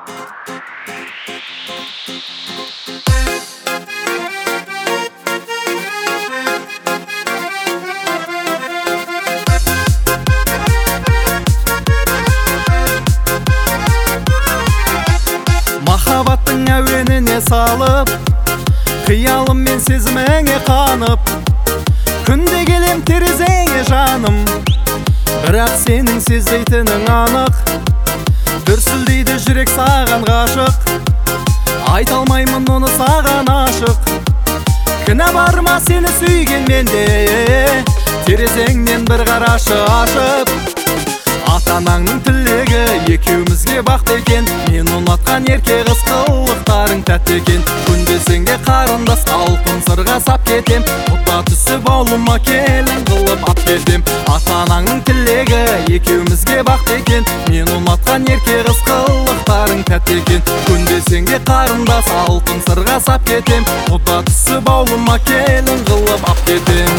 Махаббаттың әуеніне салып, қиялым мен сезіміңе қанып, күнде келем терезеңе жаным, бірақ сенің сезбейтінің анық. Дүрсілдейді жүрек саған ғашық, айта алмаймын оны саған ашық. Кінә бар ма сені сүйген менде, терезеңнен бір қарашы ашып. Ата-анаңның тілегі екеумізге бақыт екен, мен ұнатқан ерке қыз қылықтарың тәтті екен. Күндесің де қарындас алтын сырға сап кетем, құда түсіп аулыма келін қылып ап кетем. Ата-анаңның тілегі екеумізге бақыт екен, мен ұнатқан ерке қыз қылықтарың тәтті екен. Күндесің де қарындас алтын сырға сап кетем, құда түсіп аулыма келін қылып ап кетем.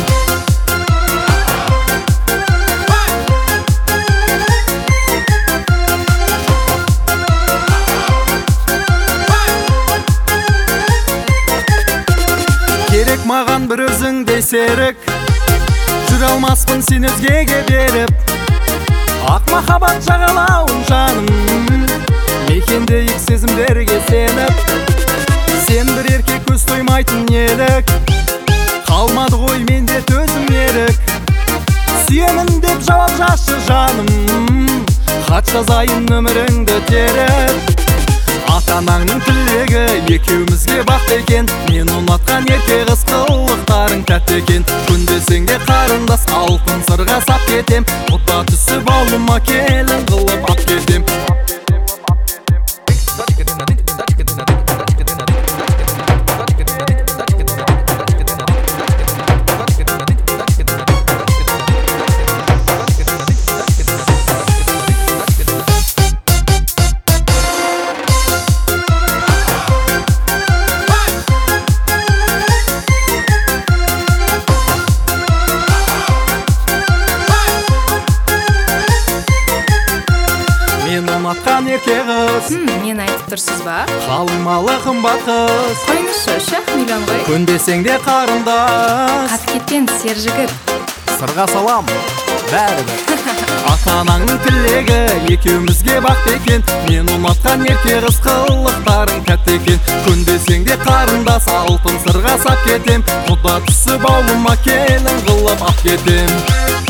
Керек маған бір өзіңдей серік, жүре алмаспын сен өзгеге беріп. Ақ махаббат жағалауын жаным, мекендейік сезімдерге сеніп. Сен бір еркек көз тоймайтын елік, қалмады ғой менде төзім ерік. Сүйемін деп жауап жазшы жаным, хат жазайын өміріңді теріп. Ата-анаңның тілегі екеумізге бақыт екен, мен ұнатқан ерке қыз қылықтарың тәтті екен. Күндесің де қарындас алтын сырға сап кетем, құда түсіп аулыма келін қылып ап кетем. Мен ұнатқан ерке қыз, Мен айтып тұрсыз ба? қалмалы қымбат қыз. Қойыңызшы, 3 миллион ғой. Күндесең де қарындас, Қат кетпен сер жігіт. сырға салам бәрібір. Ата-анаңның тілегі екеумізге бақыт екен, мен ұнатқан ерке қыз қылықтарың тәтті екен. Күндесең де қарындас алтын сырға сап кетем, құда түсіп аулыма келін қылып ап кетем.